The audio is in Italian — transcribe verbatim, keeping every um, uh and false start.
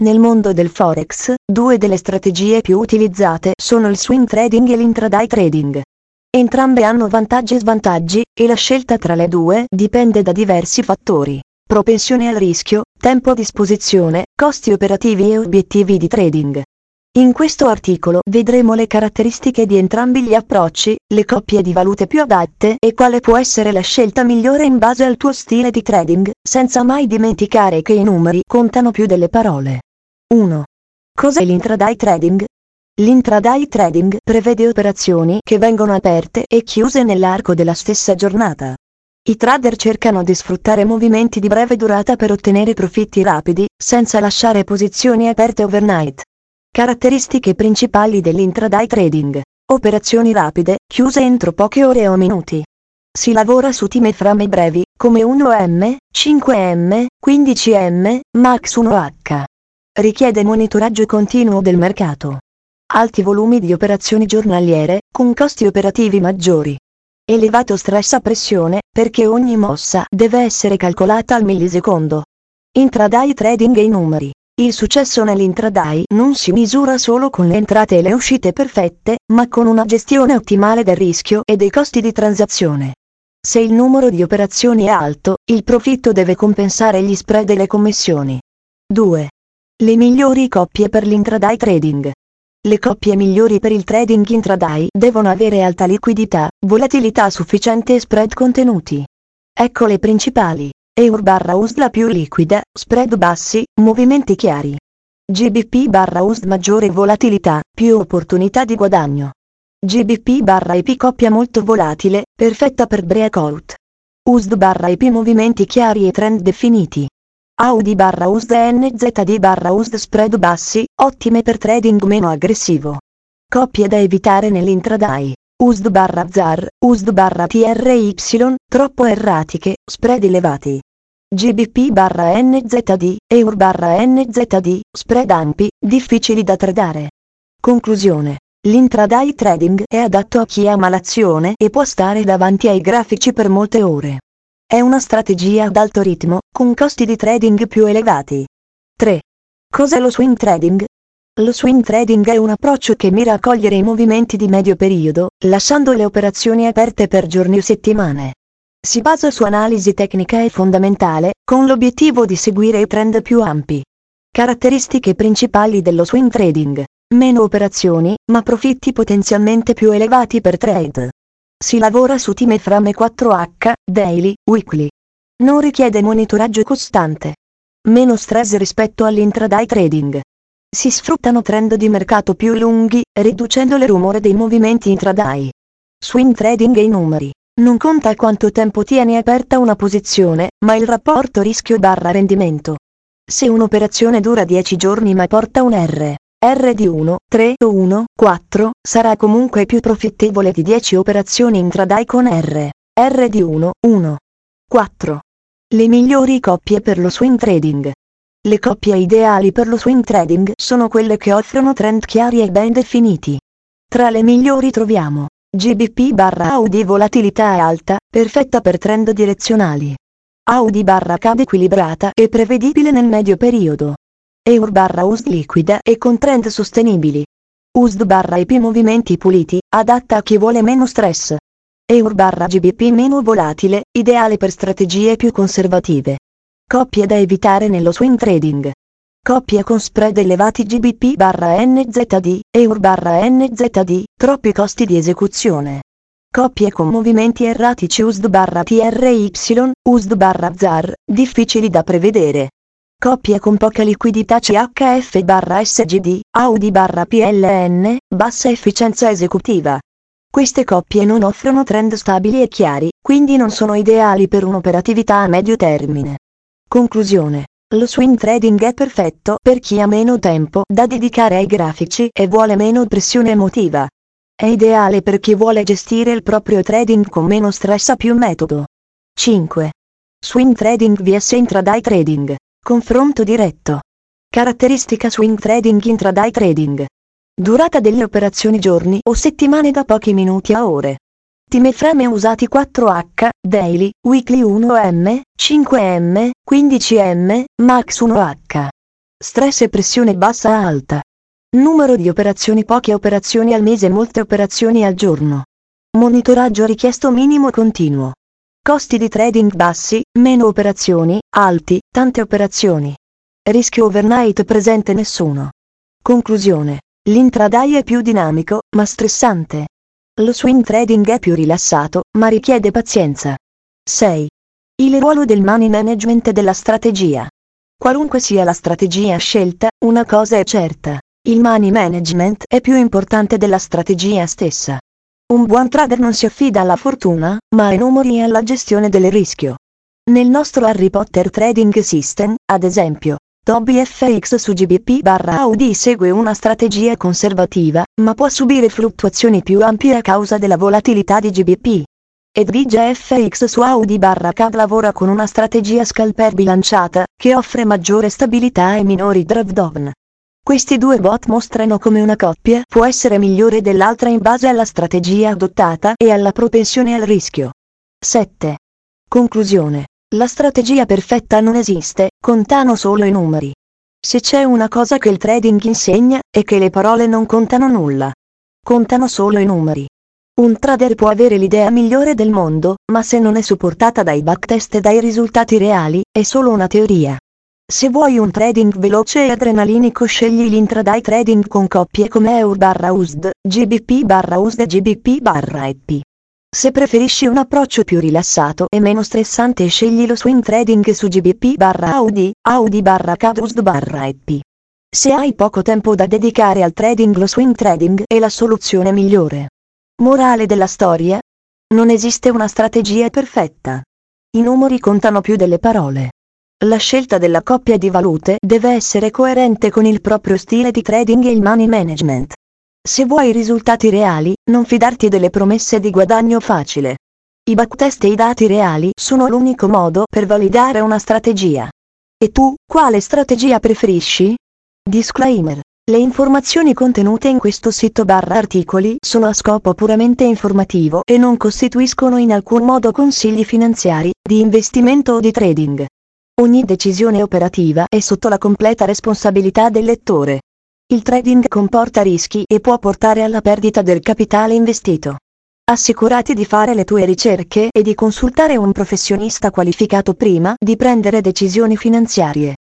Nel mondo del Forex, due delle strategie più utilizzate sono il swing trading e l'intraday trading. Entrambe hanno vantaggi e svantaggi, e la scelta tra le due dipende da diversi fattori: propensione al rischio, tempo a disposizione, costi operativi e obiettivi di trading. In questo articolo vedremo le caratteristiche di entrambi gli approcci, le coppie di valute più adatte e quale può essere la scelta migliore in base al tuo stile di trading, senza mai dimenticare che i numeri contano più delle parole. uno. Cos'è l'intraday trading? L'intraday trading prevede operazioni che vengono aperte e chiuse nell'arco della stessa giornata. I trader cercano di sfruttare movimenti di breve durata per ottenere profitti rapidi, senza lasciare posizioni aperte overnight. Caratteristiche principali dell'intraday trading: operazioni rapide, chiuse entro poche ore o minuti. Si lavora su time frame brevi, come uno emme, cinque emme, quindici emme, max uno acca. Richiede monitoraggio continuo del mercato. Alti volumi di operazioni giornaliere, con costi operativi maggiori. Elevato stress a pressione, perché ogni mossa deve essere calcolata al millisecondo. Intraday trading e i numeri. Il successo nell'intraday non si misura solo con le entrate e le uscite perfette, ma con una gestione ottimale del rischio e dei costi di transazione. Se il numero di operazioni è alto, il profitto deve compensare gli spread e le commissioni. due. Le migliori coppie per l'intraday trading. Le coppie migliori per il trading intraday devono avere alta liquidità, volatilità sufficiente e spread contenuti. Ecco le principali. Eur barra U S D la più liquida, spread bassi, movimenti chiari. G B P barra U S D maggiore volatilità, più opportunità di guadagno. G B P barra I P coppia molto volatile, perfetta per breakout. U S D barra I P movimenti chiari e trend definiti. A U D barra U S D e N Z D barra U S D spread bassi, ottime per trading meno aggressivo. Coppie da evitare nell'intraday. U S D barra Z A R, U S D barra T R Y, troppo erratiche, spread elevati. G B P barra N Z D, Eur barra N Z D, spread ampi, difficili da tradare. Conclusione. L'intraday trading è adatto a chi ama l'azione e può stare davanti ai grafici per molte ore. È una strategia ad alto ritmo, con costi di trading più elevati. tre. Cos'è lo swing trading? Lo swing trading è un approccio che mira a cogliere i movimenti di medio periodo, lasciando le operazioni aperte per giorni o settimane. Si basa su analisi tecnica e fondamentale, con l'obiettivo di seguire i trend più ampi. Caratteristiche principali dello swing trading: meno operazioni, ma profitti potenzialmente più elevati per trade. Si lavora su time frame quattro acca, daily, weekly. Non richiede monitoraggio costante. Meno stress rispetto all'intraday trading. Si sfruttano trend di mercato più lunghi, riducendo il rumore dei movimenti intraday. Swing trading e i numeri. Non conta quanto tempo tieni aperta una posizione, ma il rapporto rischio barra rendimento. Se un'operazione dura dieci giorni ma porta un R, R di uno, tre o uno, quattro, sarà comunque più profittevole di dieci operazioni intraday con R, R di uno, uno, quattro. Le migliori coppie per lo swing trading. Le coppie ideali per lo swing trading sono quelle che offrono trend chiari e ben definiti. Tra le migliori troviamo G B P barra A U D volatilità alta, perfetta per trend direzionali. A U D barra C A D equilibrata e prevedibile nel medio periodo. Eur barra U S D liquida e con trend sostenibili. U S D barra I P movimenti puliti, adatta a chi vuole meno stress. Eur barra G B P meno volatile, ideale per strategie più conservative. Coppie da evitare nello swing trading. Coppie con spread elevati G B P barra N Z D, Eur barra N Z D, troppi costi di esecuzione. Coppie con movimenti erratici U S D barra T R Y, U S D barra Z A R, difficili da prevedere. Coppie con poca liquidità C H F barra S G D, A U D barra P L N, bassa efficienza esecutiva. Queste coppie non offrono trend stabili e chiari, quindi non sono ideali per un'operatività a medio termine. Conclusione. Lo swing trading è perfetto per chi ha meno tempo da dedicare ai grafici e vuole meno pressione emotiva. È ideale per chi vuole gestire il proprio trading con meno stress a più metodo. cinque. Swing trading vs intraday trading. Confronto diretto. Caratteristica swing trading intraday trading. Durata delle operazioni giorni o settimane da pochi minuti a ore. Time frame usati quattro acca, daily, weekly uno emme, cinque emme, quindici emme, max uno acca. Stress e pressione bassa a alta. Numero di operazioni: poche operazioni al mese, molte operazioni al giorno. Monitoraggio richiesto minimo continuo. Costi di trading bassi, meno operazioni, alti, tante operazioni. Rischio overnight presente: nessuno. Conclusione. L'intraday è più dinamico, ma stressante. Lo swing trading è più rilassato, ma richiede pazienza. sei. Il ruolo del money management e della strategia. Qualunque sia la strategia scelta, una cosa è certa: il money management è più importante della strategia stessa. Un buon trader non si affida alla fortuna, ma ai numeri e alla gestione del rischio. Nel nostro Harry Potter Trading System, ad esempio, Toby F X su G B P barra A U D segue una strategia conservativa, ma può subire fluttuazioni più ampie a causa della volatilità di G B P. Ed Vija F X su A U D barra C A D lavora con una strategia scalper bilanciata, che offre maggiore stabilità e minori drawdown. Questi due bot mostrano come una coppia può essere migliore dell'altra in base alla strategia adottata e alla propensione al rischio. sette. Conclusione. La strategia perfetta non esiste, contano solo i numeri. Se c'è una cosa che il trading insegna, è che le parole non contano nulla. Contano solo i numeri. Un trader può avere l'idea migliore del mondo, ma se non è supportata dai backtest e dai risultati reali, è solo una teoria. Se vuoi un trading veloce e adrenalinico, scegli l'intraday trading con coppie come E U R barra U S D, G B P barra U S D e G B P barra E P. Se preferisci un approccio più rilassato e meno stressante, scegli lo swing trading su G B P barra A U D, A U D barra C A D U S D barra E P. Se hai poco tempo da dedicare al trading, lo swing trading è la soluzione migliore. Morale della storia? Non esiste una strategia perfetta. I numeri contano più delle parole. La scelta della coppia di valute deve essere coerente con il proprio stile di trading e il money management. Se vuoi risultati reali, non fidarti delle promesse di guadagno facile. I backtest e i dati reali sono l'unico modo per validare una strategia. E tu, quale strategia preferisci? Disclaimer. Le informazioni contenute in questo sito barra articoli sono a scopo puramente informativo e non costituiscono in alcun modo consigli finanziari, di investimento o di trading. Ogni decisione operativa è sotto la completa responsabilità del lettore. Il trading comporta rischi e può portare alla perdita del capitale investito. Assicurati di fare le tue ricerche e di consultare un professionista qualificato prima di prendere decisioni finanziarie.